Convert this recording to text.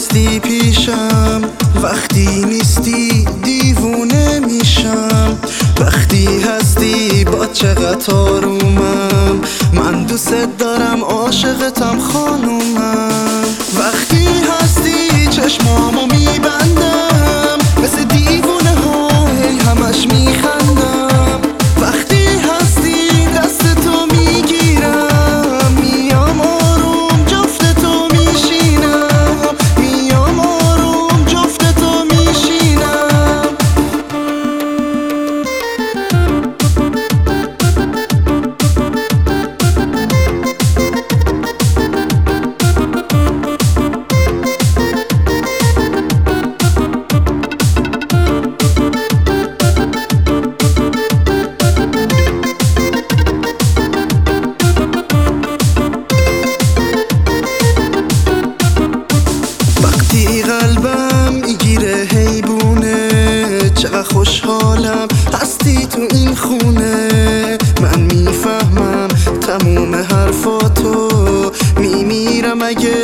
هستی پیشم، وقتی نیستی دیوونه میشم. وقتی هستی با چقدر آرومم، من دوست دارم عاشقتم خانومم. وقتی هستی چشمامو میبندم، مثل دیوونه ها هی همش میخندم. وقتی هستی دست تو میگیرم، میام آروم جفت تو میشینم، میام آروم جفت تو میشینم. وقتی قلبم میگیره حیبونه، چقدر خوشحالم هستی تو این خونه. من میفهمم تموم حرفاتو، میمیرم اگه